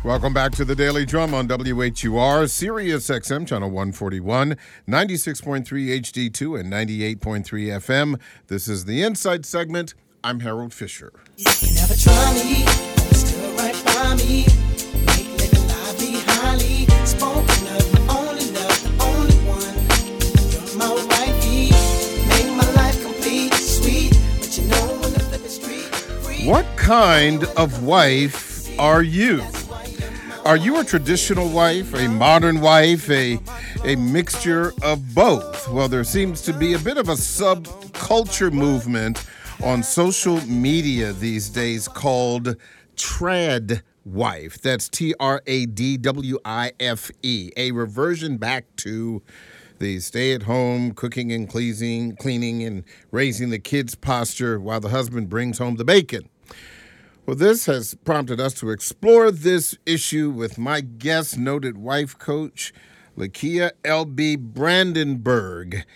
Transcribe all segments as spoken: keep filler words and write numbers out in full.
Welcome back to the Daily Drum on W H U R, Sirius X M, channel one forty-one, ninety-six point three H D two, and ninety-eight point three F M. This is the Insight segment. I'm Harold Fisher. You never try me, but still right by me. Make living lively, highly spoken of. My only love, the only one. You're my wifey. Make my life complete, sweet. But you know when the flip is street free. What kind of wife are you? Are you a traditional wife, a modern wife, a, a mixture of both? Well, there seems to be a bit of a subculture movement on social media these days called trad wife. That's T R A D W I F E, a reversion back to the stay-at-home cooking and cleaning, cleaning and raising the kids' posture while the husband brings home the bacon. Well, this has prompted us to explore this issue with my guest, noted wife coach, Lakia L B Brandenburg.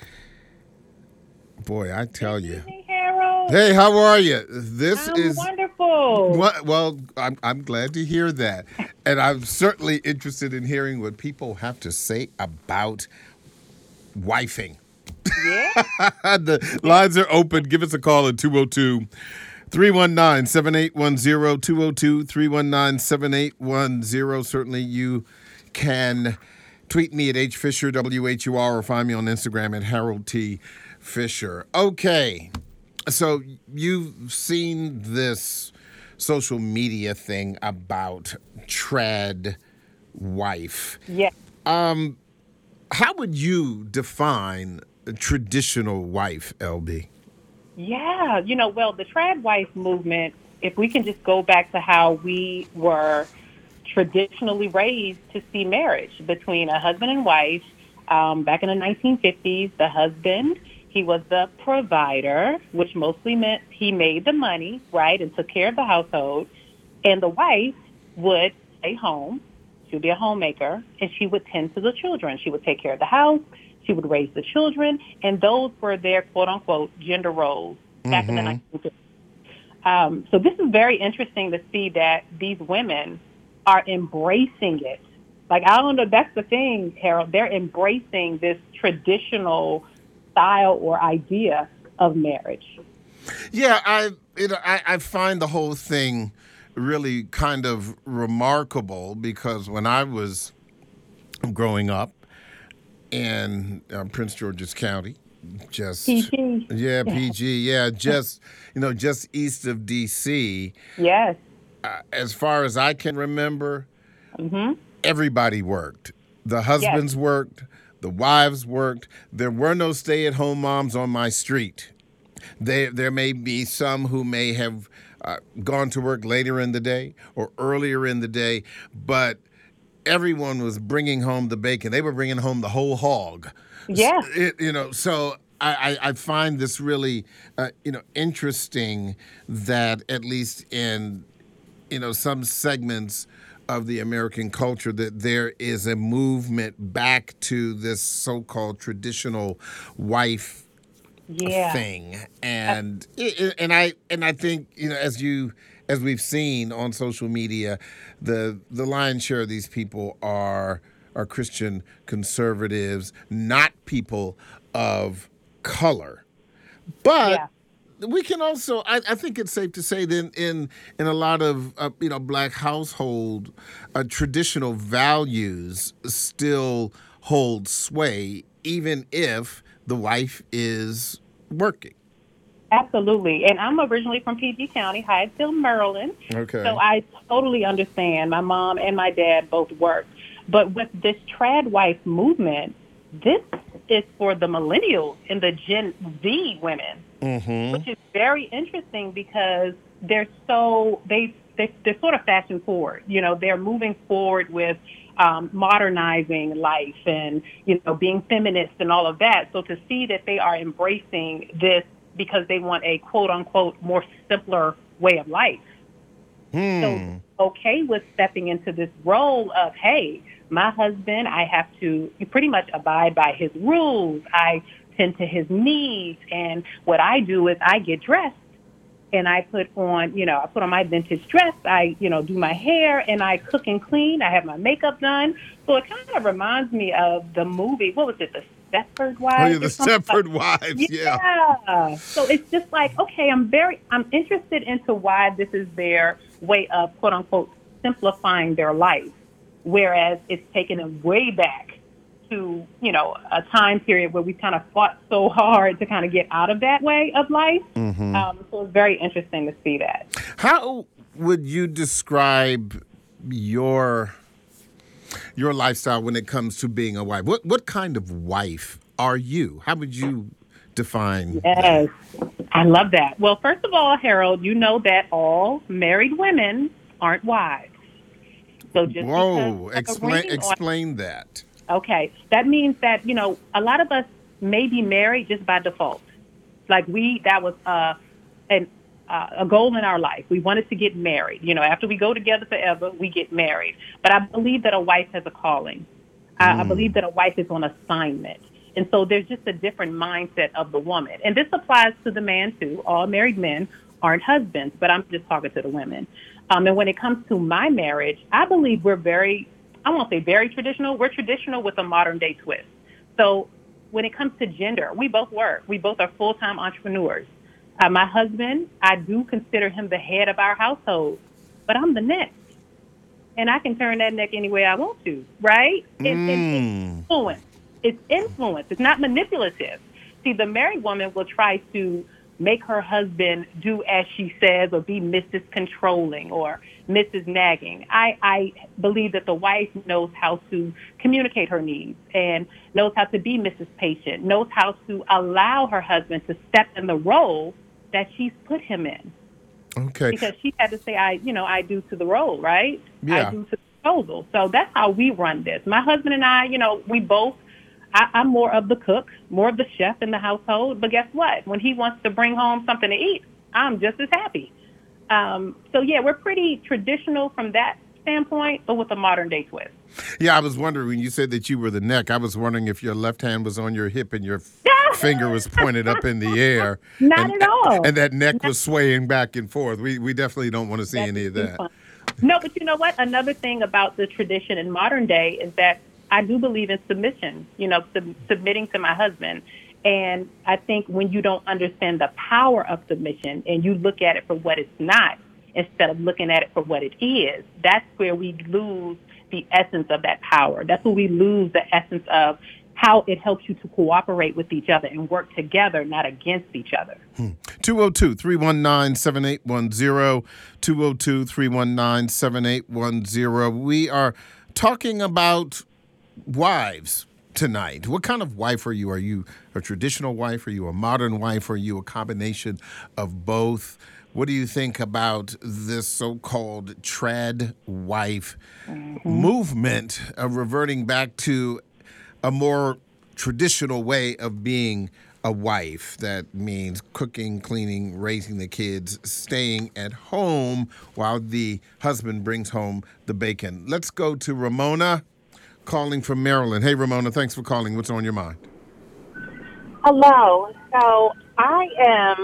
Boy, I tell you. Hey, Harold. Hey, how are you? This I'm is wonderful. Well, well I'm, I'm glad to hear that. And I'm certainly interested in hearing what people have to say about wifing. Yeah. The lines are open. Give us a call at two oh two, three one nine, seven eight one zero, two oh two, three one nine, seven eight one zero. Certainly you can tweet me at H Fisher, W H U R, or find me on Instagram at Harold T. Fisher. Okay, so you've seen this social media thing about trad wife. Yeah. Um, how would you define a traditional wife, L B? Yeah. You know, well, the trad wife movement, if we can just go back to how we were traditionally raised to see marriage between a husband and wife, um, back in the nineteen fifties, the husband, he was the provider, which mostly meant he made the money, right, and took care of the household. And the wife would stay home. She would be a homemaker, and she would tend to the children. She would take care of the house. She would raise the children, and those were their quote-unquote gender roles back Mm-hmm. in the nineteen fifties. Um, so this is very interesting to see that these women are embracing it. Like, I don't know, that's the thing, Harold. They're embracing this traditional style or idea of marriage. Yeah, I, it, I I find the whole thing really kind of remarkable because when I was growing up in uh, Prince George's County, just P G. yeah, P G, yeah, just you know, just east of D C. Yes. Uh, as far as I can remember, Mm-hmm. everybody worked. The husbands worked. The wives worked. There were no stay-at-home moms on my street. There, there may be some who may have uh, gone to work later in the day or earlier in the day, but everyone was bringing home the bacon. They were bringing home the whole hog. Yeah. It, you know, so I, I, I find this really, uh, you know, interesting that at least in, you know, some segments of the American culture that there is a movement back to this so-called traditional wife Yeah. thing, and and I and I think, you know, as you as we've seen on social media, the the lion's share of these people are are Christian conservatives, not people of color, but. Yeah. We can also, I, I think it's safe to say that in in a lot of uh, you know black household, uh, traditional values still hold sway, even if the wife is working. Absolutely. And I'm originally from P G County, Hyattsville, Maryland. Okay. So I totally understand. My mom and my dad both work. But with this trad wife movement, this is for the millennials and the Gen Z women, Mm-hmm. which is very interesting because they're so, they, they, they're sort of fashion forward. You know, they're moving forward with um, modernizing life and, you know, being feminist and all of that. So to see that they are embracing this because they want a quote-unquote more simpler way of life. Hmm. So okay with stepping into this role of, hey, my husband, I have to pretty much abide by his rules. I tend to his needs. And what I do is I get dressed and I put on, you know, I put on my vintage dress. I, you know, do my hair, and I cook and clean. I have my makeup done. So it kind of reminds me of the movie. What was it? The Stepford Oh, Wives. yeah, the or something? Stepford Wives. Yeah. Yeah. So it's just like, okay, I'm very, I'm interested into why this is their way of quote unquote simplifying their life, whereas it's taken them way back to, you know, a time period where we kind of fought so hard to kind of get out of that way of life. Mm-hmm. Um, so it's very interesting to see that. How would you describe your your lifestyle when it comes to being a wife? What what kind of wife are you? How would you define Yes, that? I love that. Well, first of all, Harold, you know that all married women aren't wives. So just Whoa, because explain of a ring explain that. on- okay, that means that, you know, a lot of us may be married just by default. Like we, that was uh, an, uh, a goal in our life. We wanted to get married. You know, after we go together forever, we get married. But I believe that a wife has a calling. I, I believe that a wife is on assignment. And so there's just a different mindset of the woman. And this applies to the man, too. All married men aren't husbands, but I'm just talking to the women. Um, and when it comes to my marriage, I believe we're very, I won't say very traditional. We're traditional with a modern-day twist. So when it comes to gender, we both work. We both are full-time entrepreneurs. Uh, my husband, I do consider him the head of our household, but I'm the neck. And I can turn that neck any way I want to, right? It's, Mm. it's influence. It's influence. It's not manipulative. See, the married woman will try to make her husband do as she says or be Missus Controlling or Missus Nagging. I, I believe that the wife knows how to communicate her needs and knows how to be Missus Patient, knows how to allow her husband to step in the role that she's put him in. Okay. Because she had to say, I, you know, I do to the role, right? Yeah. I do to the proposal. So that's how we run this. My husband and I, you know, we both, I, I'm more of the cook, more of the chef in the household. But guess what? When he wants to bring home something to eat, I'm just as happy. Um, so, yeah, we're pretty traditional from that standpoint, but with a modern day twist. Yeah, I was wondering when you said that you were the neck, I was wondering if your left hand was on your hip and your f- finger was pointed up in the air. Not and, at all. And that neck was swaying back and forth. We we definitely don't want to see That any of would be that. fun. No, but you know what? Another thing about the tradition in modern day is that I do believe in submission, you know, sub- submitting to my husband. And I think when you don't understand the power of submission and you look at it for what it's not instead of looking at it for what it is, that's where we lose the essence of that power. That's where we lose the essence of how it helps you to cooperate with each other and work together, not against each other. two oh two, three one nine, seven eight one zero, two oh two, three one nine, seven eight one zero. We are talking about wives tonight. What kind of wife are you? Are you a traditional wife? Are you a modern wife? Are you a combination of both? What do you think about this so-called trad wife mm-hmm. movement of reverting back to a more traditional way of being a wife? That means cooking, cleaning, raising the kids, staying at home while the husband brings home the bacon. Let's go to Ramona calling from Maryland. Hey, Ramona, thanks for calling. What's on your mind? Hello. So I am,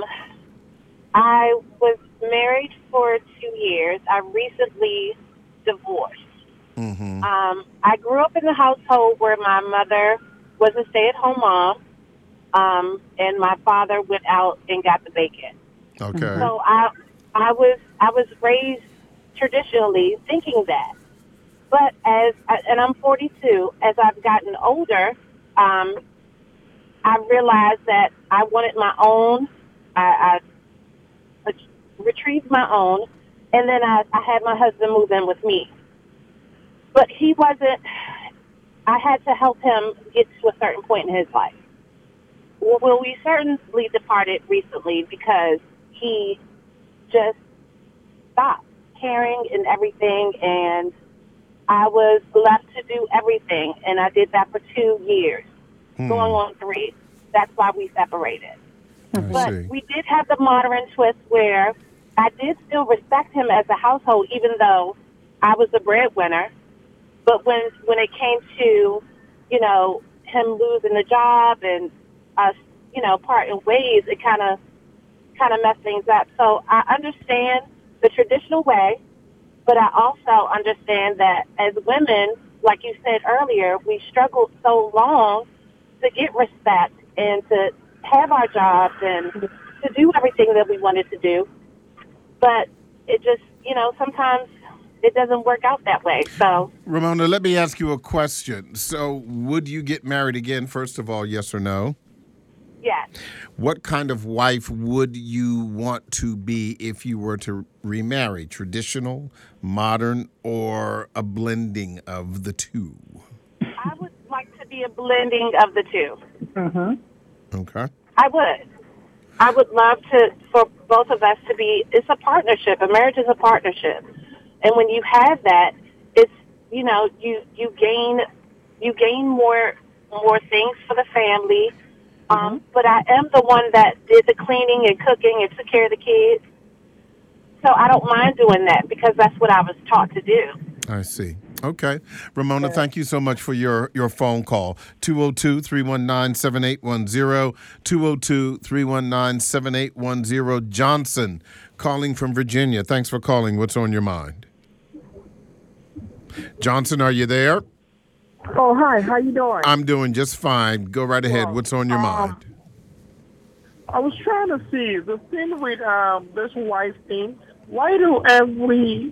I was married for two years. I recently divorced. Mm-hmm. Um, I grew up in a household where my mother was a stay-at-home mom, um, and my father went out and got the bacon. Okay. So I, I was, I was raised traditionally thinking that. But as, and I'm forty-two, as I've gotten older, um, I realized that I wanted my own. I, I retrieved my own, and then I, I had my husband move in with me. But he wasn't, I had to help him get to a certain point in his life. Well, we certainly departed recently because he just stopped caring and everything, and I was left to do everything, and I did that for two years, hmm. going on three. That's why we separated. I but see. We did have the modern twist where I did still respect him as a household, even though I was the breadwinner. But when when it came to, you know, him losing the job and us, you know, parting ways, it kind of kind of mess things up. So I understand the traditional way, but I also understand that as women, like you said earlier, we struggled so long to get respect and to have our jobs and to do everything that we wanted to do. But it just, you know, sometimes it doesn't work out that way. So, Ramona, let me ask you a question. So would you get married again, first of all, yes or no? yes. What kind of wife would you want to be if you were to remarry? Traditional, modern, or a blending of the two? I would like to be a blending of the two. Mm-hmm. Okay. I would. I would love to, for both of us to be, it's a partnership. A marriage is a partnership. And when you have that, it's, you know, you, you gain, you gain more, more things for the family. Um, but I am the one that did the cleaning and cooking and took care of the kids. So I don't mind doing that because that's what I was taught to do. I see. Okay. Ramona, thank you so much for your, your phone call. two oh two, three one nine, seven eight one zero, two oh two, three one nine, seven eight one zero. Johnson calling from Virginia. Thanks for calling. What's on your mind? Johnson, are you there? Oh, hi. How you doing? I'm doing just fine. Go right ahead. Well, What's on your um, mind? I was trying to see the thing with um, this wife thing. Why do every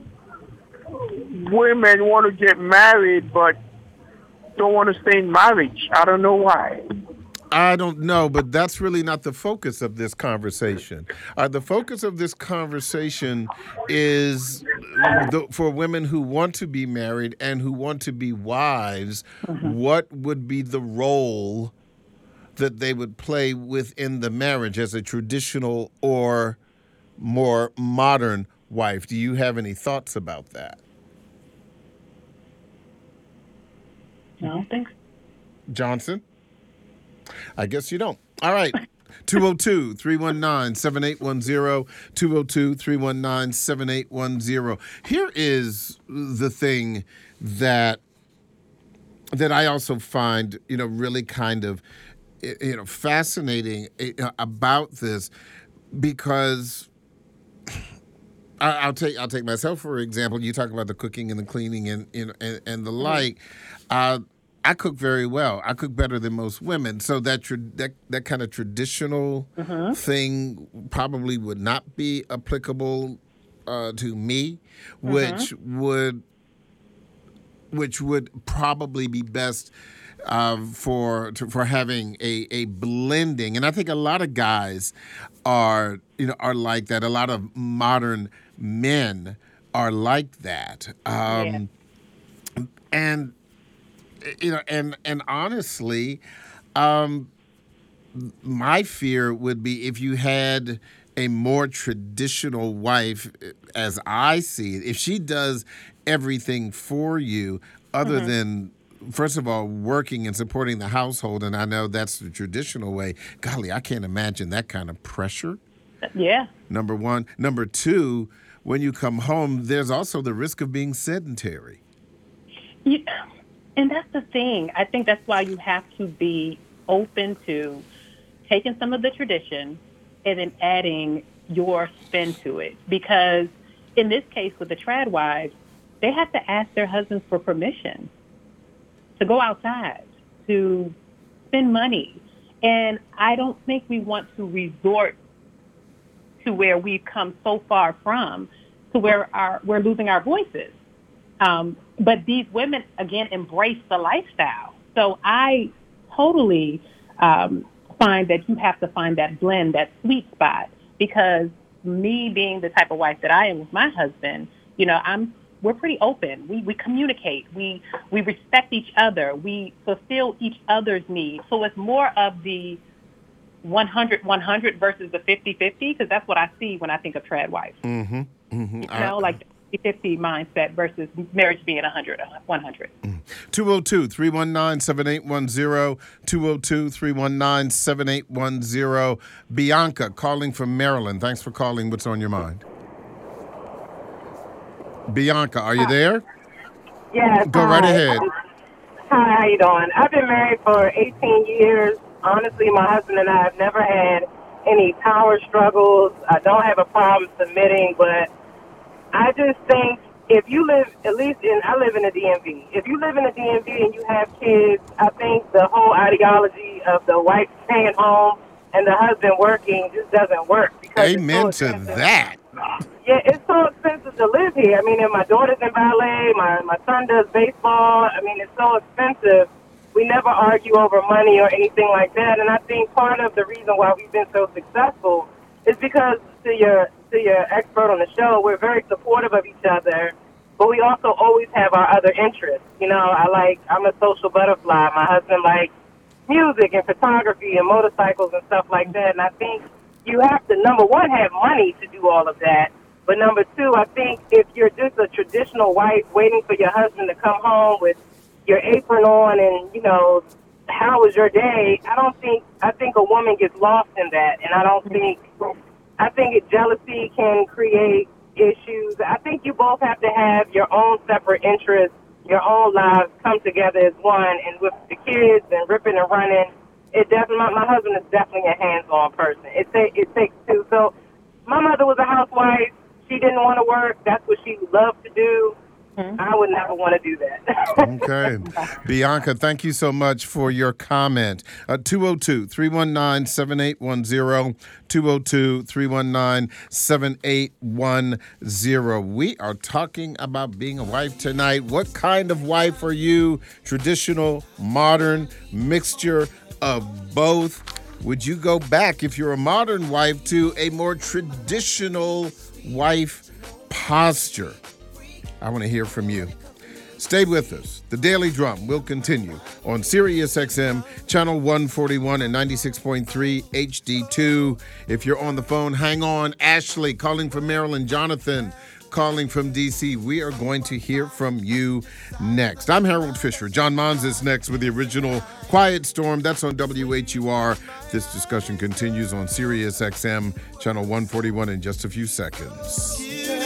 women want to get married but don't want to stay in marriage? I don't know why. I don't know, but that's really not the focus of this conversation. Uh, the focus of this conversation is the, for women who want to be married and who want to be wives, what would be the role that they would play within the marriage as a traditional or more modern wife? Do you have any thoughts about that? I don't think so. Johnson? I guess you don't. All right. two oh two, three one nine, seven eight one zero, two oh two, three one nine, seven eight one zero. Here is the thing that that I also find, you know, really kind of, you know, fascinating about this, because I'll take I'll take myself for example. You talk about the cooking and the cleaning and and, and the like. Uh, I cook very well. I cook better than most women. So that tra- that that kind of traditional Mm-hmm. thing probably would not be applicable uh, to me, which would which would probably be best uh, for to, for having a, a blending. And I think a lot of guys are you know are like that. A lot of modern men are like that. Um, And you know, and and honestly, um, my fear would be if you had a more traditional wife, as I see it, if she does everything for you, other Mm-hmm. than, first of all, working and supporting the household, and I know that's the traditional way. Golly, I can't imagine that kind of pressure. Yeah. Number one. Number two, when you come home, there's also the risk of being sedentary. You, and that's the thing. I think that's why you have to be open to taking some of the tradition and then adding your spin to it. Because in this case with the trad wives, they have to ask their husbands for permission to go outside, to spend money. And I don't think we want to resort to where we've come so far from, to where our, we're losing our voices. Um, but these women, again, embrace the lifestyle. So I totally um, find that you have to find that blend, that sweet spot, because me being the type of wife that I am with my husband, you know, I'm we're pretty open. We we communicate. We we respect each other. We fulfill each other's needs. So it's more of the one hundred one hundred versus the fifty fifty, because that's what I see when I think of trad wife. Mm-hmm. Mm-hmm. You know, like the fifty fifty mindset versus marriage being one hundred one hundred. two oh two, three one nine, seven eight one zero, two oh two, three one nine, seven eight one zero. Bianca calling from Maryland. Thanks for calling. What's on your mind? Bianca, are you there? Yes. Go right hi. ahead. Hi, how you doing? I've been married for eighteen years. Honestly, my husband and I have never had any power struggles. I don't have a problem submitting, but I just think if you live, at least in, I live in the D M V. If you live in the D M V and you have kids, I think the whole ideology of the wife staying home and the husband working just doesn't work. Because Amen it's so to expensive. that. Yeah, it's so expensive to live here. I mean, and my daughter's in ballet, my, my son does baseball. I mean, it's so expensive. We never argue over money or anything like that. And I think part of the reason why we've been so successful is because, to your to your expert on the show, we're very supportive of each other, but we also always have our other interests. You know, I like, I'm a social butterfly. My husband likes music and photography and motorcycles and stuff like that. And I think you have to, number one, have money to do all of that. But number two, I think if you're just a traditional wife waiting for your husband to come home with your apron on and, you know, how was your day? I don't think, I think a woman gets lost in that. And I don't think, I think it, jealousy can create issues. I think you both have to have your own separate interests, your own lives come together as one. And with the kids and ripping and running, it definitely, my, my husband is definitely a hands-on person. It, ta- it takes two. So my mother was a housewife. She didn't want to work. That's what she loved to do. Mm-hmm. I would never want to do that. Okay. Bianca, thank you so much for your comment. Uh, two oh two, three one nine, seven eight one zero, two oh two, three one nine, seven eight one zero. We are talking about being a wife tonight. What kind of wife are you? Traditional, modern, mixture of both? Would you go back, if you're a modern wife, to a more traditional wife posture? I want to hear from you. Stay with us. The Daily Drum will continue on Sirius X M, channel one forty-one and ninety-six point three H D two. If you're on the phone, hang on. Ashley calling from Maryland. Jonathan calling from D C. We are going to hear from you next. I'm Harold Fisher. John Mons is next with the original Quiet Storm. That's on W H U R. This discussion continues on Sirius X M, channel one forty-one in just a few seconds.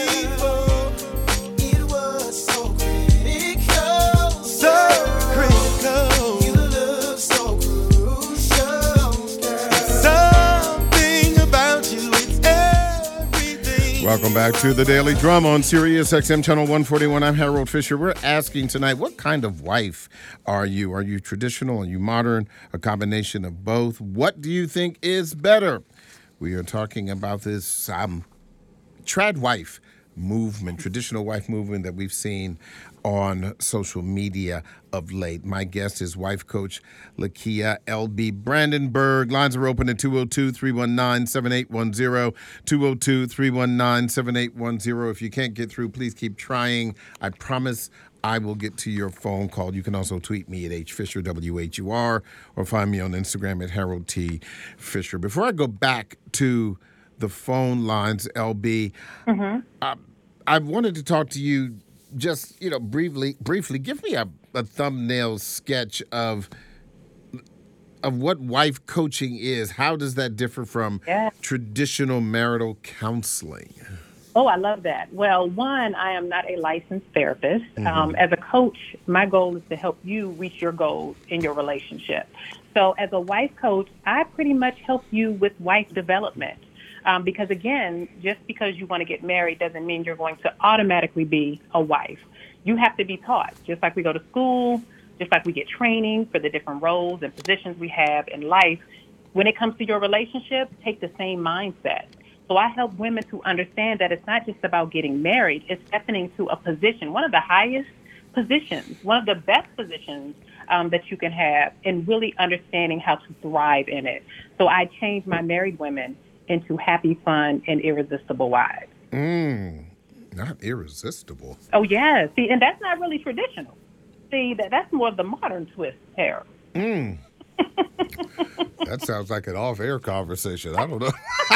Welcome back to the Daily Drum on Sirius X M channel one forty-one. I'm Harold Fisher. We're asking tonight, what kind of wife are you? Are you traditional? Are you modern? A combination of both? What do you think is better? We are talking about this um, trad wife movement, traditional wife movement that we've seen on social media of late. My guest is wife coach Lakia L B Brandenburg. Lines are open at two oh two, three one nine, seven eight one zero, two oh two, three one nine, seven eight one zero. If you can't get through, please keep trying. I promise I will get to your phone call. You can also tweet me at H Fisher, W H U R, or find me on Instagram at Harold T. Fisher. Before I go back to the phone lines, L B, mm-hmm. uh, I wanted to talk to you just, you know, briefly, briefly. Give me a, a thumbnail sketch of of what wife coaching is. How does that differ from yeah. traditional marital counseling? Oh, I love that. Well, one, I am not a licensed therapist. Mm-hmm. Um, as a coach, my goal is to help you reach your goals in your relationship. So as a wife coach, I pretty much help you with wife development. Um, because, again, just because you want to get married doesn't mean you're going to automatically be a wife. You have to be taught, just like we go to school, just like we get training for the different roles and positions we have in life. When it comes to your relationship, take the same mindset. So I help women to understand that it's not just about getting married. It's stepping into a position, one of the highest positions, one of the best positions um, that you can have, and really understanding how to thrive in it. So I change my married women into happy, fun, and irresistible wives. Mm, not irresistible. Oh, yeah. See, and that's not really traditional. See, that that's more of the modern twist, Harold. Mm. That sounds like an off-air conversation. I don't know.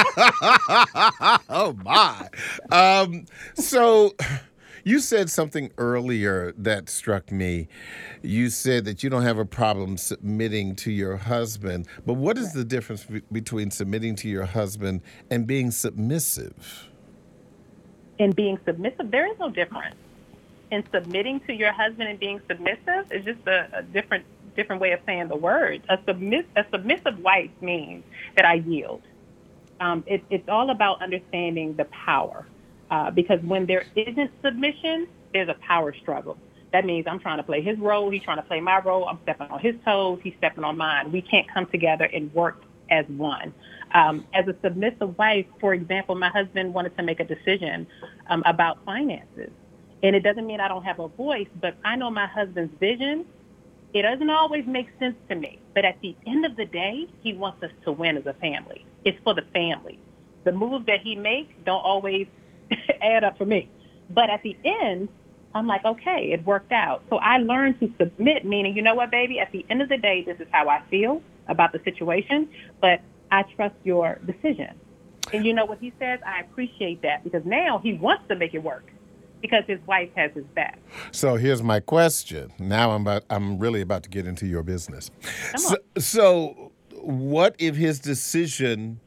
Oh, my. Um, so you said something earlier that struck me. You said that you don't have a problem submitting to your husband, but what is the difference be- between submitting to your husband and being submissive? In being submissive, there is no difference. In submitting to your husband and being submissive is just a, a different different way of saying the word. A, submiss- a submissive wife means that I yield. Um, it, it's all about understanding the power. Uh, because when there isn't submission, there's a power struggle. That means I'm trying to play his role, he's trying to play my role, I'm stepping on his toes, he's stepping on mine. We can't come together and work as one. Um, as a submissive wife, for example, my husband wanted to make a decision um, about finances. And it doesn't mean I don't have a voice, but I know my husband's vision. It doesn't always make sense to me. But at the end of the day, he wants us to win as a family. It's for the family. The moves that he makes don't always add up for me. But at the end, I'm like, okay, it worked out. So I learned to submit, meaning, you know what, baby, at the end of the day, this is how I feel about the situation, but I trust your decision. And you know what he says? I appreciate that, because now he wants to make it work because his wife has his back. So here's my question. Now I'm about, I'm really about to get into your business. Come So, on. so what if his decision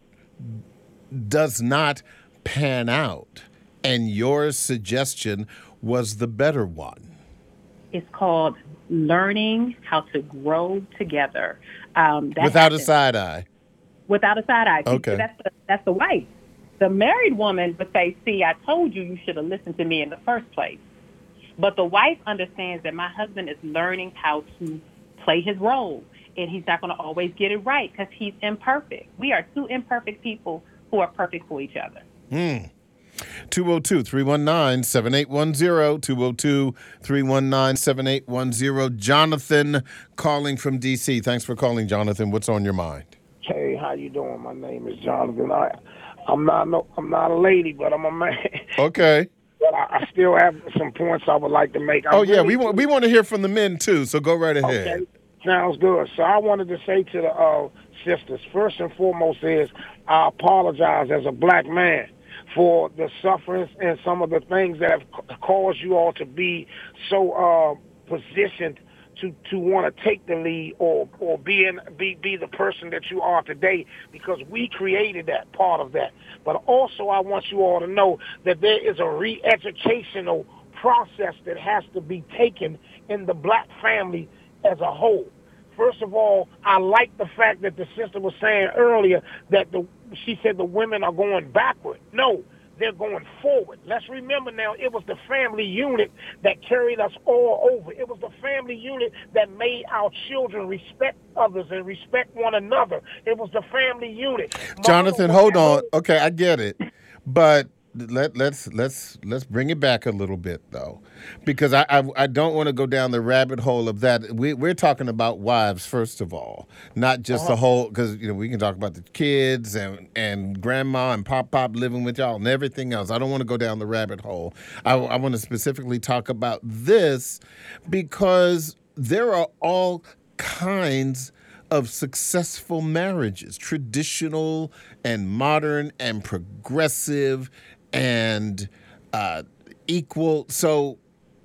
does not pan out and your suggestion was the better one? It's called learning how to grow together. Um, that Without a happens side eye. Without a side eye. See, Okay. That's the, that's the wife. The married woman would say, see, I told you you should have listened to me in the first place. But the wife understands that my husband is learning how to play his role, and he's not going to always get it right because he's imperfect. We are two imperfect people who are perfect for each other. Hmm. two oh two, three one nine, seven eight one zero, two oh two, three one nine, seven eight one zero. Jonathan calling from D C. Thanks for calling, Jonathan. What's on your mind? Hey, how you doing? My name is Jonathan. I, I'm not no, I'm not a lady, but I'm a man. Okay. But I, I still have some points I would like to make. I Oh, yeah, really- we want we want to hear from the men, too, so go right ahead. Okay, sounds good. So I wanted to say to the uh, sisters, first and foremost is I apologize as a black man for the sufferings and some of the things that have ca- caused you all to be so uh, positioned to, to want to take the lead or or be in be be the person that you are today, because we created that part of that. But also I want you all to know that there is a re-educational process that has to be taken in the black family as a whole. First of all, I like the fact that the sister was saying earlier that the she said the women are going backward. No, they're going forward. Let's remember now, it was the family unit that carried us all over. It was the family unit that made our children respect others and respect one another. It was the family unit. Jonathan, Mama hold was on. at home. Okay, I get it. But let let's let's let's bring it back a little bit though, because I I, I don't want to go down the rabbit hole of that. We we're talking about wives first of all, not just the whole, because you know we can talk about the kids and and grandma and pop pop living with y'all and everything else. I don't want to go down the rabbit hole. I I want to specifically talk about this because there are all kinds of successful marriages, traditional and modern and progressive and uh, equal. So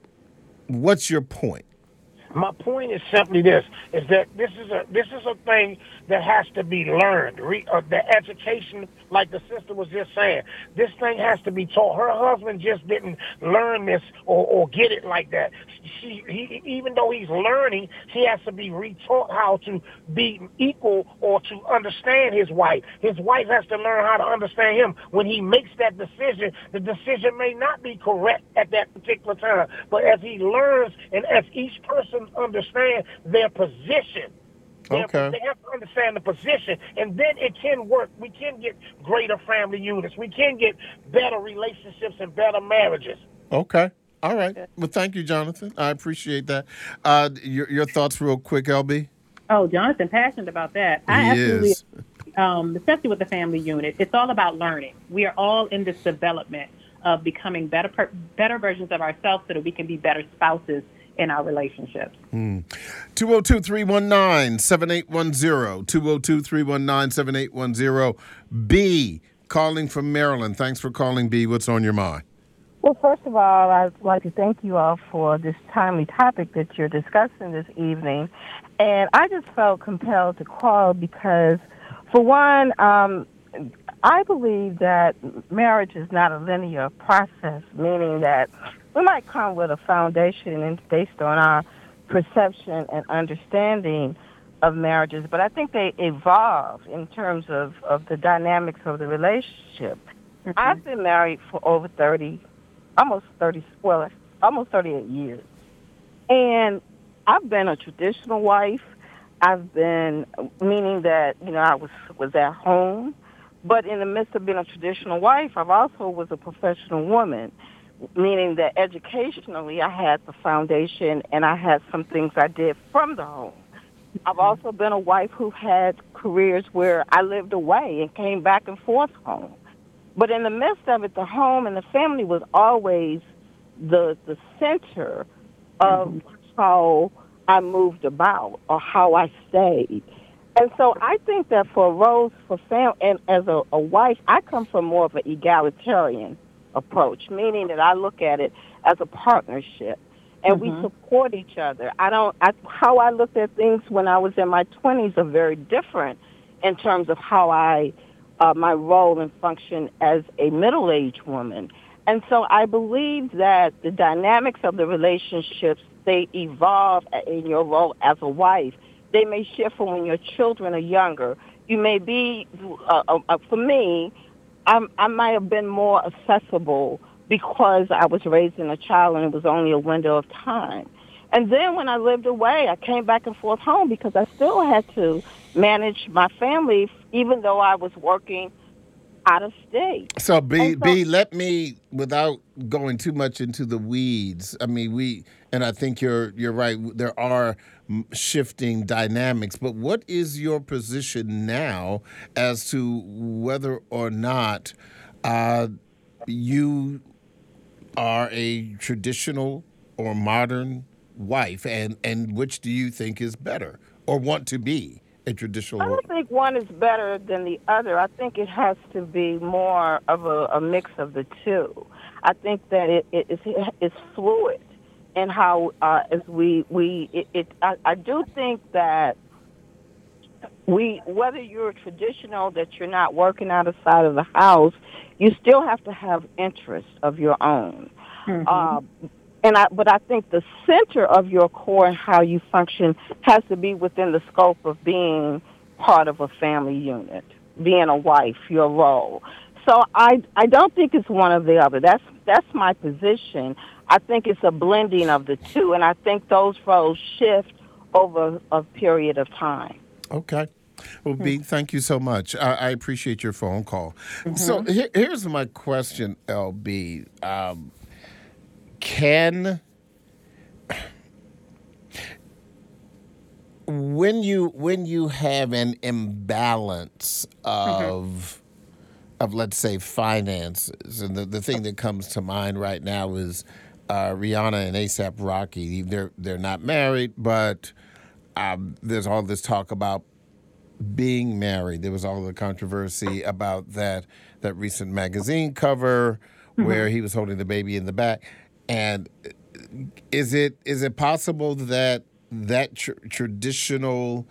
what's your point? My point is simply this: is that this is a this is a thing that has to be learned. Re, uh, the education, like the sister was just saying, this thing has to be taught. Her husband just didn't learn this or, or get it like that. She, he, even though he's learning, he has to be retaught how to be equal or to understand his wife. His wife has to learn how to understand him. When he makes that decision, the decision may not be correct at that particular time, but as he learns and as each person understands their position, They're- Okay. they have to understand the position, and then it can work. We can get greater family units. We can get better relationships and better marriages. Okay. All right. Well, thank you, Jonathan. I appreciate that. Uh, your, your thoughts real quick, L B? Oh, Jonathan, passionate about that. I He absolutely, is. um, especially with the family unit, it's all about learning. We are all in this development of becoming better, per- better versions of ourselves so that we can be better spouses in our relationships. two oh two, three one nine, seven eight one zero. two oh two, three one nine, seven eight one zero. B, calling from Maryland. Thanks for calling, B. What's on your mind? Well, first of all, I'd like to thank you all for this timely topic that you're discussing this evening. And I just felt compelled to call because, for one, um, I believe that marriage is not a linear process, meaning that we might come with a foundation and based on our perception and understanding, of marriages, but I think they evolve in terms of, of the dynamics of the relationship. Mm-hmm. I've been married for over thirty, almost thirty, well, almost thirty-eight years. And I've been a traditional wife. I've been, meaning that, you know, I was, was at home. But in the midst of being a traditional wife, I've also was a professional woman, meaning that educationally I had the foundation and I had some things I did from the home. I've also been a wife who had careers where I lived away and came back and forth home. But in the midst of it, the home and the family was always the the center of mm-hmm. how I moved about or how I stayed. And so I think that for roles for family, and as a, a wife, I come from more of an egalitarian approach, meaning that I look at it as a partnership. And mm-hmm. we support each other. I don't. I, how I looked at things when I was in my twenties are very different in terms of how I, uh, my role and function as a middle-aged woman. And so I believe that the dynamics of the relationships, they evolve in your role as a wife. They may shift from when your children are younger. You may be, uh, uh, for me, I'm, I might have been more accessible because I was raising a child and it was only a window of time. And then when I lived away, I came back and forth home because I still had to manage my family even though I was working out of state. So, B, so, B, let me, without going too much into the weeds, I mean, we, and I think you're you're right, there are shifting dynamics, but what is your position now as to whether or not uh, you are a traditional or modern wife, and, and which do you think is better or want to be a traditional? I don't think one is better than the other. I think it has to be more of a, a mix of the two. I think that it, it, it's, it's fluid in how uh, as we, we it, it I, I do think that we, whether you're traditional, that you're not working outside of the house, you still have to have interests of your own. Mm-hmm. Uh, and I, but I think the center of your core and how you function has to be within the scope of being part of a family unit, being a wife, your role. So I, I don't think it's one or the other. That's that's my position. I think it's a blending of the two, and I think those roles shift over a period of time. Okay. Well, B, thank you so much. I, I appreciate your phone call. Mm-hmm. So here, here's my question, L B. Um, can when you when you have an imbalance of mm-hmm. of let's say finances, and the, the thing that comes to mind right now is uh, Rihanna and ASAP Rocky. They're they're not married, but um, there's all this talk about being married. There was all the controversy about that that recent magazine cover mm-hmm. where he was holding the baby in the back. And is it is it possible that that tr- traditional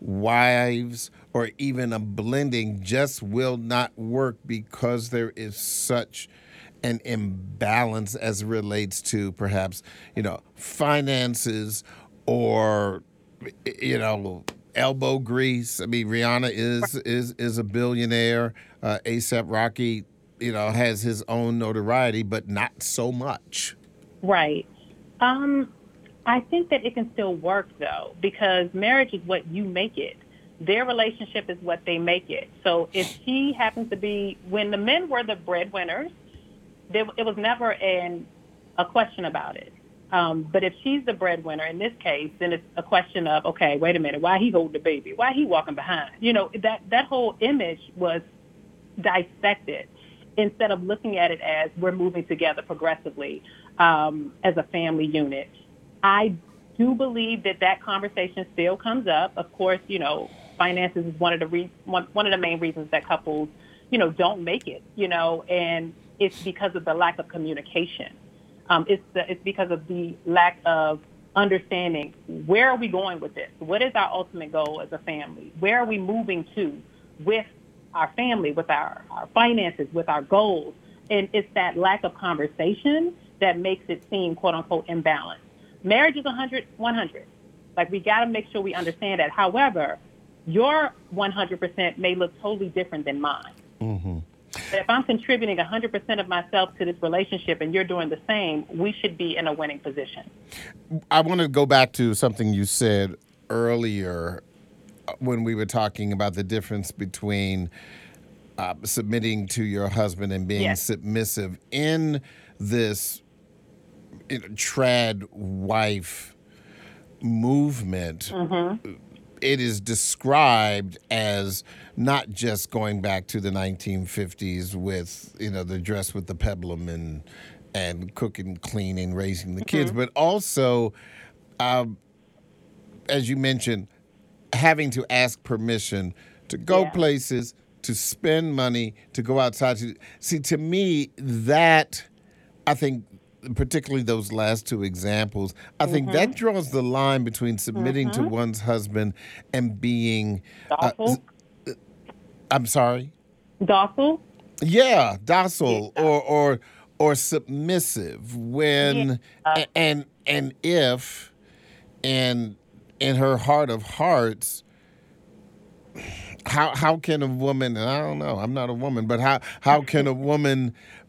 wives or even a blending just will not work because there is such an imbalance as it relates to perhaps, you know, finances or, you know, elbow grease? I mean, Rihanna is is is a billionaire. Uh, ASAP Rocky, you know, has his own notoriety, but not so much. Right. Um, I think that it can still work, though, because marriage is what you make it. Their relationship is what they make it. So if she happens to be, when the men were the breadwinners, there, it was never an, a question about it. Um, but if she's the breadwinner in this case, then it's a question of, okay, wait a minute, why he holding the baby? Why he walking behind? You know, that, that whole image was dissected instead of looking at it as we're moving together progressively um, as a family unit. I do believe that that conversation still comes up. Of course, you know, finances is one of the re- one, one of the main reasons that couples, you know, don't make it, you know, and it's because of the lack of communication. Um, it's the, it's because of the lack of understanding. Where are we going with this? What is our ultimate goal as a family? Where are we moving to with our family, with our, our finances, with our goals? And it's that lack of conversation that makes it seem, quote unquote, imbalanced. Marriage is one hundred, one hundred. Like, we got to make sure we understand that. However, your one hundred percent may look totally different than mine. Mm-hmm. But if I'm contributing one hundred percent of myself to this relationship and you're doing the same, we should be in a winning position. I want to go back to something you said earlier when we were talking about the difference between uh, submitting to your husband and being Yes. submissive in this you know, trad wife movement. Mm-hmm. It is described as not just going back to the nineteen fifties with, you know, the dress with the peplum and and cooking, cleaning, raising the kids, Mm-hmm. but also, um, as you mentioned, having to ask permission to go Yeah. places, to spend money, to go outside. To, see, to me, that, I think, particularly those last two examples, I think Mm-hmm. that draws the line between submitting to one's husband and being, uh, Docile? I'm sorry? Docile? Yeah, docile or or or submissive when Yeah. a- and and if in in her heart of hearts, how how can a woman, and I don't know, I'm not a woman, but how how can a woman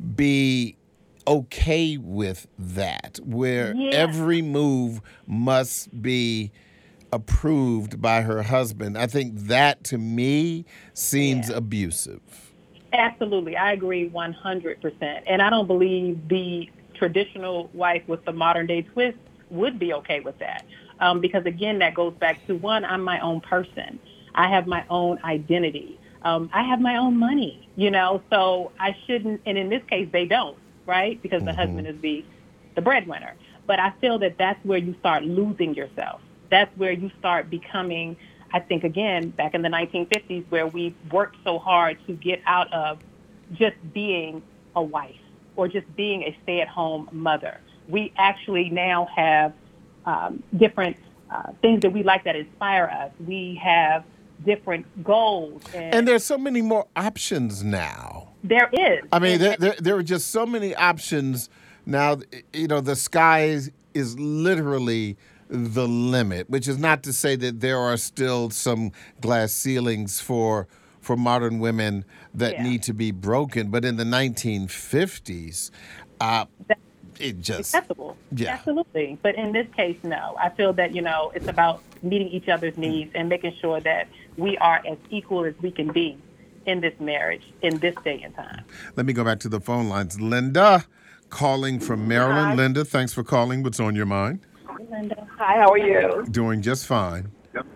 be okay with that, where Yeah. every move must be approved by her husband? I think that to me seems Yeah. abusive. Absolutely. I agree one hundred percent. And I don't believe the traditional wife with the modern day twist would be okay with that. Um, because, again, that goes back to, one, I'm my own person. I have my own identity. Um, I have my own money, you know, so I shouldn't, and in this case, they don't, right? Because the husband is the, the breadwinner. But I feel that that's where you start losing yourself. That's where you start becoming, I think, again, back in the nineteen fifties, where we worked so hard to get out of just being a wife or just being a stay-at-home mother. We actually now have um, different uh, things that we like that inspire us. We have different goals. And, And there's so many more options now. there is. I mean, And- there, there, there are just so many options now. You know, the sky is, is literally the limit, which is not to say that there are still some glass ceilings for for modern women that Yeah. need to be broken. But in the nineteen fifties, uh, it just, acceptable. Yeah. Absolutely. But in this case, no. I feel that, you know, it's about meeting each other's needs and making sure that we are as equal as we can be in this marriage in this day and time. let me go back to the phone lines. Linda calling from Maryland. Hi. Linda, thanks for calling. What's on your mind? Linda. Hi, how are you? Doing just fine.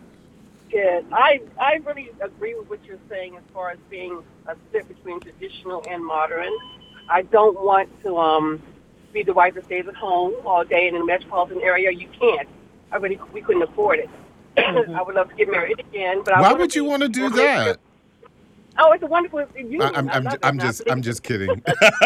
Good. I I really agree with what you're saying as far as being a split between traditional and modern. I don't want to um be the wife that stays at home all day and in the metropolitan area. You can't. I really we couldn't afford it. I would love to get married again, but I Why wanna would you be- want to do that? Oh, it's a wonderful union. I- I'm, I I'm, love ju- it. I'm Not just, to I'm be- just kidding.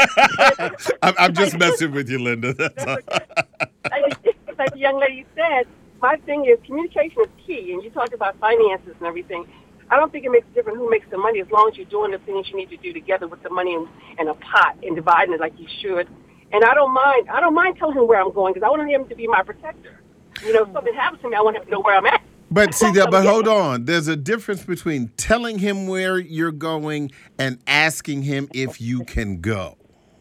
I'm, I'm just messing with you, Linda. That's all. like, it's like the young lady said, my thing is communication is key, and you talked about finances and everything. I don't think it makes a difference who makes the money as long as you're doing the things you need to do together with the money in, in a pot and dividing it like you should. And I don't mind. I don't mind telling him where I'm going because I want him to be my protector. You know, if something happens to me, I want him to know where I'm at. But see that. But hold on. There's a difference between telling him where you're going and asking him if you can go.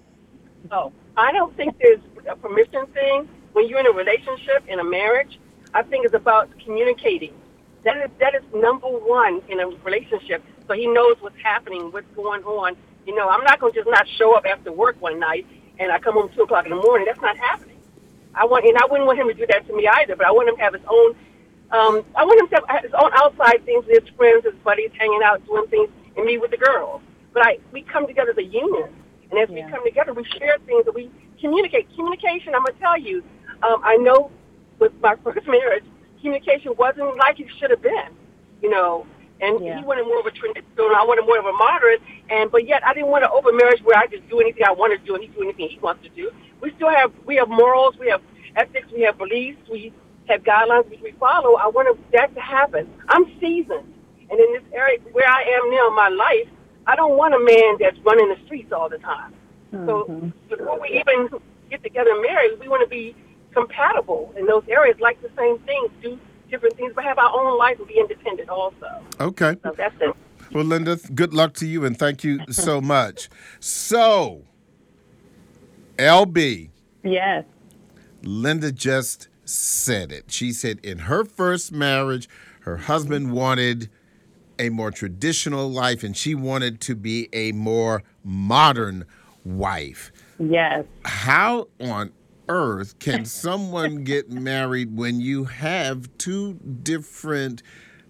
So I don't think there's a permission thing when you're in a relationship, in a marriage. I think it's about communicating. That is that is number one in a relationship. So he knows what's happening, what's going on. You know, I'm not going to just not show up after work one night and I come home two o'clock in the morning. That's not happening. I want, and I wouldn't want him to do that to me either. But I want him to have his own. Um, I want him to have his own outside things with his friends, his buddies, hanging out, doing things, and me with the girls. But I, we come together as a union, and as Yeah. we come together, we share things that we communicate. Communication, I'm gonna tell you, um, I know with my first marriage, communication wasn't like it should have been, you know. And Yeah. he wanted more of a traditional, and I wanted more of a modern. And but yet, I didn't want an open marriage where I just do anything I want to do, and he do anything he wants to do. We still have we have morals, we have ethics, we have beliefs, we have guidelines which we follow. I want that to happen. I'm seasoned, and in this area where I am now in my life, I don't want a man that's running the streets all the time. So before we even get together and marry, we want to be compatible in those areas, like the same things, do different to have our own life and be independent also. Okay. So that's it. Well, Linda, good luck to you, and thank you so much. So, L B. Yes. Linda just said it. She said in her first marriage, her husband wanted a more traditional life, and she wanted to be a more modern wife. Yes. How on earth can someone get married when you have two different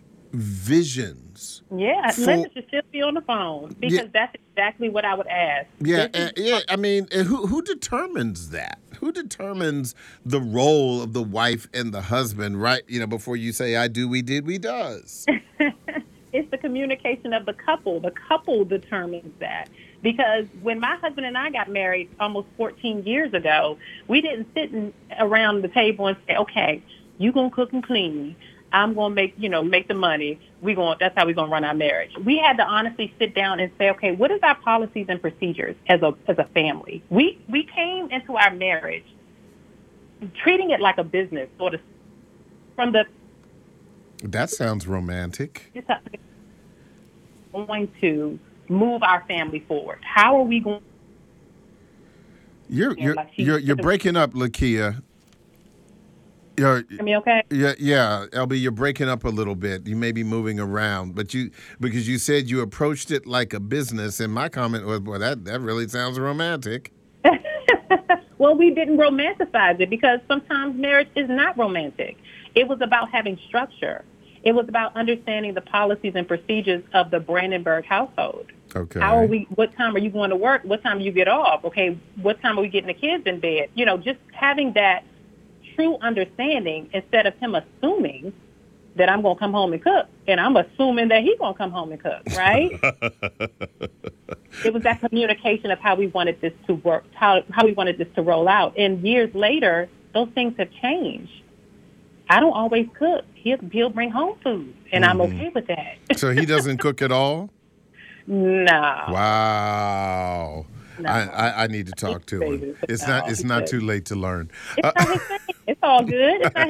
visions? Yeah, For- Linda should still be on the phone because Yeah. that's exactly what I would ask. Yeah, This is- uh, yeah. I mean, uh, who who determines that? Who determines the role of the wife and the husband? Right, you know, before you say "I do," we did, we does. It's the communication of the couple. The couple determines that. Because when my husband and I got married almost fourteen years ago, we didn't sit in, around the table and say, okay, you going to cook and clean. I'm going to make, you know, make the money. We going that's how we're going to run our marriage. We had to honestly sit down and say, okay, what is our policies and procedures as a as a family? We we came into our marriage treating it like a business, sort of from the That sounds romantic. this is going to move our family forward. How are we going? You're Yeah, you're like she- you're, you're breaking up, Lakia. You're, Hear me okay? yeah, yeah, L B, you're breaking up a little bit. You may be moving around, but you because you said you approached it like a business, and my comment was, "Boy, that that really sounds romantic." Well, we didn't romanticize it because sometimes marriage is not romantic. It was about having structure. It was about understanding the policies and procedures of the Brandenburg household. Okay. How are we? What time are you going to work? What time do you get off? Okay, what time are we getting the kids in bed? You know, just having that true understanding instead of him assuming that I'm going to come home and cook, and I'm assuming that he's going to come home and cook, right? It was that communication of how we wanted this to work, how how we wanted this to roll out. And years later, those things have changed. I don't always cook. He'll, he'll bring home food, and I'm okay with that. So he doesn't cook at all? No. Wow. No. I, I I need to talk to him. It's No, not it's he not doesn't. too late to learn. It's not his thing. It's all good. It's not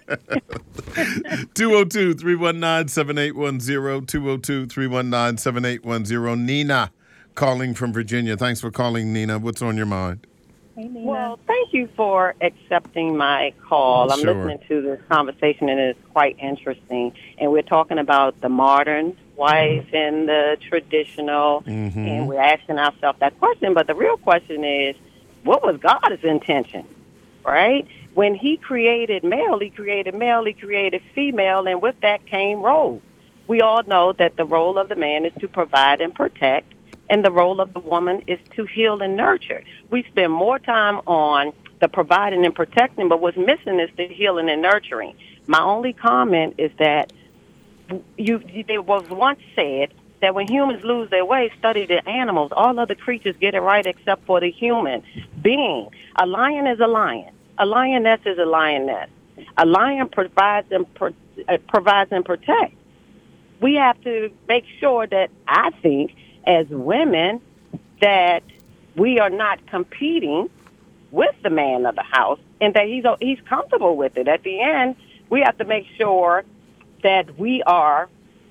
his thing. two oh two, three one nine, seven eight one zero, two oh two, three one nine, seven eight one zero. Nina calling from Virginia. Thanks for calling, Nina. What's on your mind? Hey, Nina. Well, thank you for accepting my call. I'm Sure. listening to this conversation, and it's quite interesting. And we're talking about the modern wife and the traditional, Mhm. and we're asking ourselves that question. But the real question is, what was God's intention, right? When he created male, he created male, he created female, and with that came roles. We all know that the role of the man is to provide and protect, and the role of the woman is to heal and nurture. We spend more time on the providing and protecting, but what's missing is the healing and nurturing. My only comment is that you, it was once said that when humans lose their way, study the animals. All other creatures get it right except for the human being. A lion is a lion. A lioness is a lioness. A lion provides and pro- uh, provides and protects. We have to make sure that, I think, as women, that we are not competing with the man of the house, and that he's he's comfortable with it. At the end, we have to make sure that we are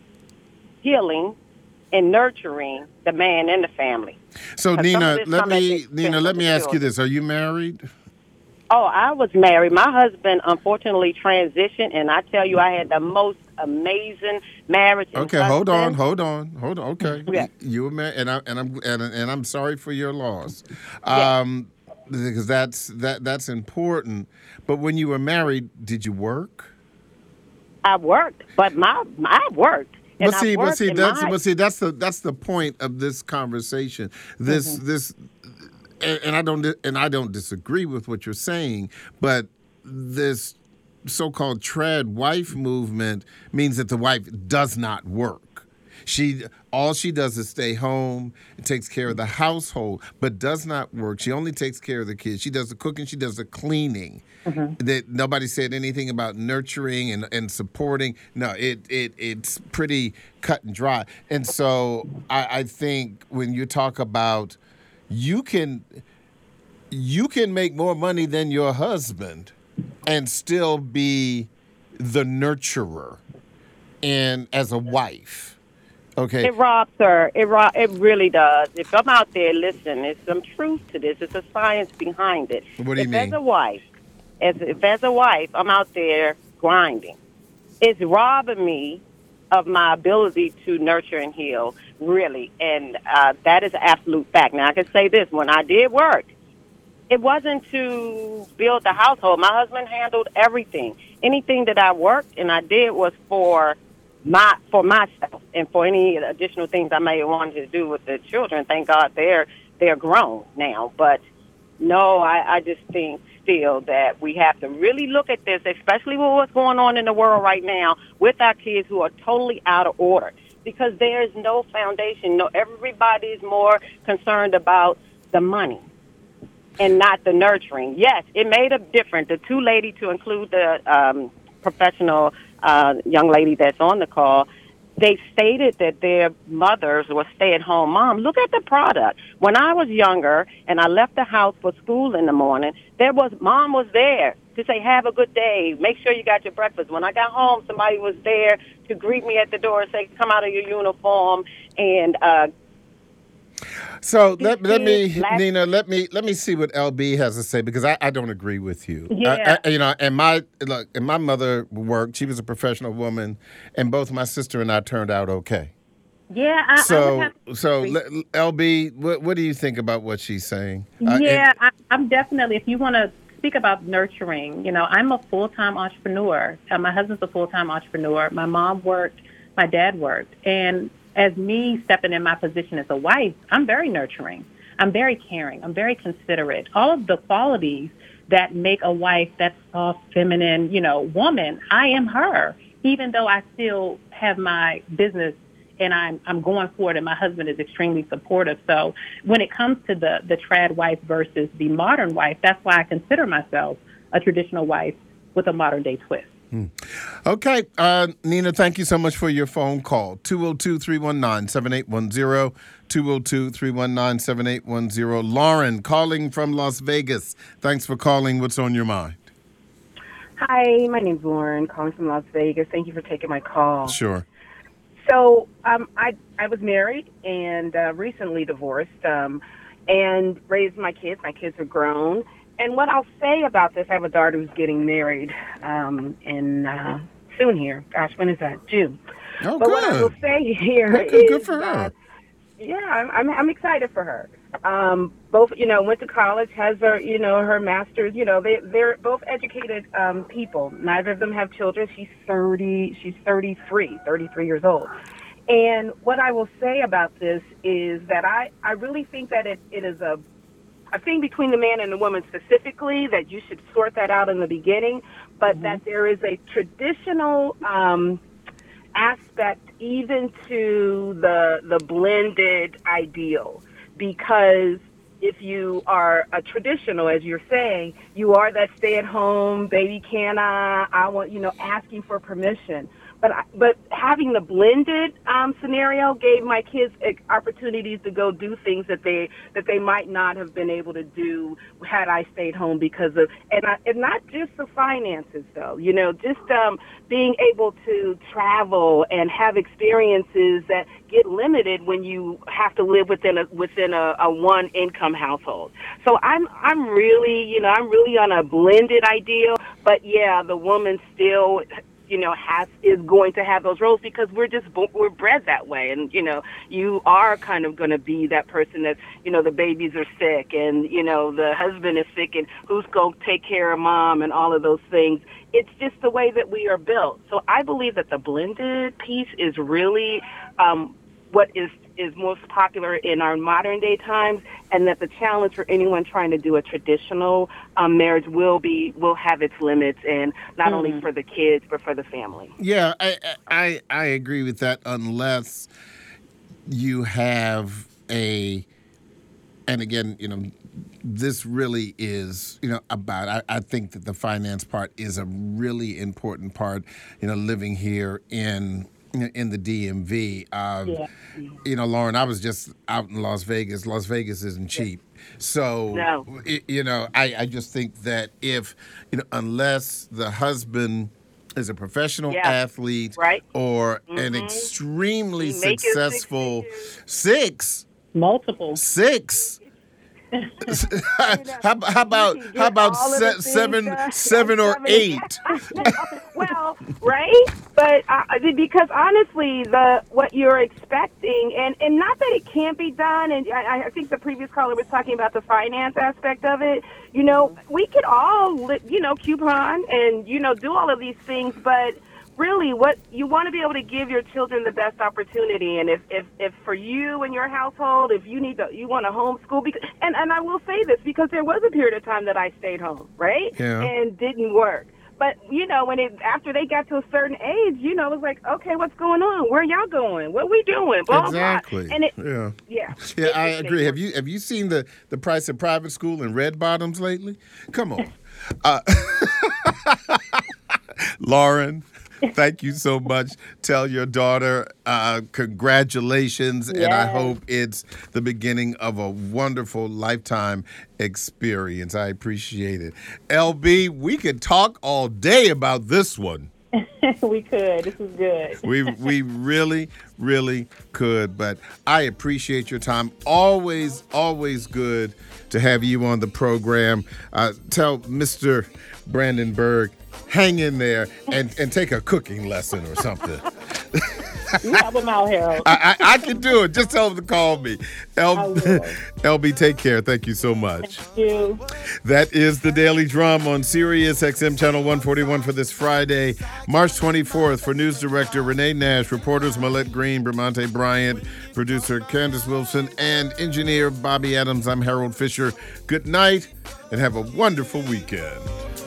healing and nurturing the man in the family. So, 'Cause some of Nina, this let come at the me expense Nina, of let the me ask you children. this. Are you married? Oh, I was married. My husband unfortunately transitioned, and I tell you, I had the most amazing marriage. and Okay, hold on, husband. hold on, hold on. Okay, Yeah. you were married, and I and I'm and, and I'm sorry for your loss, um, because that's that that's important. But when you were married, did you work? I worked, but my I worked. And But see, I but worked see, in that's my, but see, that's the that's the point of this conversation. This Mm-hmm. this, and, and I don't di- and I don't disagree with what you're saying, but this so-called trad wife movement means that the wife does not work. She all she does is stay home and takes care of the household, but does not work. She only takes care of the kids. She does the cooking. She does the cleaning. That nobody said anything about nurturing and, and supporting. No, it it it's pretty cut and dry. And so I, I think when you talk about you can you can make more money than your husband and still be the nurturer and as a wife? Okay. It robs her. It ro- It really does. If I'm out there, listen, there's some truth to this. There's a science behind it. What do you if mean? As a wife, as if as a wife, I'm out there grinding. It's robbing me of my ability to nurture and heal, really, and uh, that is an absolute fact. Now, I can say this: when I did work, it wasn't to build the household. My husband handled everything. Anything that I worked and I did was for my for myself and for any additional things I may have wanted to do with the children. Thank God they're they're grown now. But no, I, I just think still that we have to really look at this, especially with what's going on in the world right now with our kids who are totally out of order, because there is no foundation. No, everybody is more concerned about the money and not the nurturing. Yes, it made a difference. The two lady, to include the um, professional uh, young lady that's on the call, they stated that their mothers were stay-at-home moms. Look at the product. When I was younger and I left the house for school in the morning, there was mom was there to say, have a good day, make sure you got your breakfast. When I got home, somebody was there to greet me at the door and say, come out of your uniform and uh, So let, let me, Nina, let me let me see what L B has to say, because I, I don't agree with you. Yeah. I, I, you know, and my look, and my mother worked. She was a professional woman, and both my sister and I turned out okay. Yeah, I, I So would have to so agree. l- L B, what what do you think about what she's saying? Uh, Yeah, I, I'm definitely, if you want to speak about nurturing, you know, I'm a full-time entrepreneur. Uh, my husband's a full-time entrepreneur. My mom worked, my dad worked. And as me stepping in my position as a wife, I'm very nurturing. I'm very caring. I'm very considerate. All of the qualities that make a wife that soft, feminine, you know, woman, I am her, even though I still have my business and I'm I'm going for it, and my husband is extremely supportive. So when it comes to the, the trad wife versus the modern wife, that's why I consider myself a traditional wife with a modern-day twist. Hmm. Okay, uh, Nina, thank you so much for your phone call. two oh two, three one nine, seven eight one zero, two oh two, three one nine, seven eight one zero. Lauren, calling from Las Vegas. Thanks for calling. What's on your mind? Hi, my name's Lauren, calling from Las Vegas. Thank you for taking my call. Sure. So um, I I was married and uh, recently divorced um, and raised my kids. My kids are grown. And what I'll say about this, I have a daughter who's getting married um, in uh, soon here. Gosh, when is that? June. Oh, but good. what I will say here Okay, is, good for her. uh, yeah, I'm, I'm I'm excited for her. Um, both, you know, went to college, has her, you know, her master's. You know, they they're both educated um, people. Neither of them have children. She's thirty. She's thirty-three, thirty-three years old. And what I will say about this is that I I really think that it, it is a a thing between the man and the woman specifically, that you should sort that out in the beginning, but mm-hmm. that there is a traditional um, aspect even to the the blended ideal, because if you are a traditional, as you're saying, you are that stay-at-home, baby, can I, I want, you know, asking for permission. But I- but having the blended um, scenario gave my kids ex- opportunities to go do things that they that they might not have been able to do had I stayed home, because of and I, and not just the finances though, you know, just um, being able to travel and have experiences that get limited when you have to live within a within a, a one income household. So I'm I'm really you know I'm really on a blended ideal, but yeah, the woman still, you know, has is going to have those roles, because we're just we're bred that way, and you know, you are kind of going to be that person that, you know, the babies are sick, and you know, the husband is sick, and who's going to take care of mom, and all of those things. It's just the way that we are built. So I believe that the blended piece is really um, what is is most popular in our modern day times, and that the challenge for anyone trying to do a traditional um, marriage will be will have its limits, and not Mm. only for the kids but for the family. Yeah, I, I I agree with that, unless you have a, and again, you know, this really is, you know, about, I, I think that the finance part is a really important part, you know, living here in in the D M V. Um, Yeah. You know, Lauren, I was just out in Las Vegas. Las Vegas isn't cheap. So, No. it, you know, I, I just think that if, you know, unless the husband is a professional Yeah. athlete Right. or an Mhm. extremely He making six successful six, multiple six. how, how about how about all of the se- things seven done. seven or Seven. eight? Well, right? But uh, because honestly, the what you're expecting, and, and not that it can't be done, and I, I think the previous caller was talking about the finance aspect of it. You know, we could all, li- you know, coupon and, you know, do all of these things, but really what you want to be able to give your children the best opportunity. And if, if, if for you and your household, if you need to, you want to homeschool, because, and, and I will say this because there was a period of time that I stayed home, right? Yeah. And didn't work. But, you know, when it, after they got to a certain age, you know, it was like, okay, what's going on? Where y'all going? What we doing? Blah, Exactly. blah. And it, yeah. yeah. Yeah, It- I it- agree. Have you have you seen the, the price of private school in Red Bottoms lately? Come on. Uh, Lauren, thank you so much. Tell your daughter uh, congratulations, and I Yes. hope it's the beginning of a wonderful lifetime experience. I appreciate it. L B, we could talk all day about this one. We could. This is good. We we really, really could. But I appreciate your time. Always, always good to have you on the program. Uh, tell Mister Brandon Berg, hang in there and, and take a cooking lesson or something. You help him out, Harold. I, I, I can do it. Just tell him to call me. I L- will. L B, take care. Thank you so much. Thank you. That is the Daily Drum on Sirius X M Channel one forty-one for this Friday, March twenty-fourth. For News Director Renee Nash, reporters Millette Green, Bramante Bryant, producer Candace Wilson, and engineer Bobby Adams, I'm Harold Fisher. Good night and have a wonderful weekend.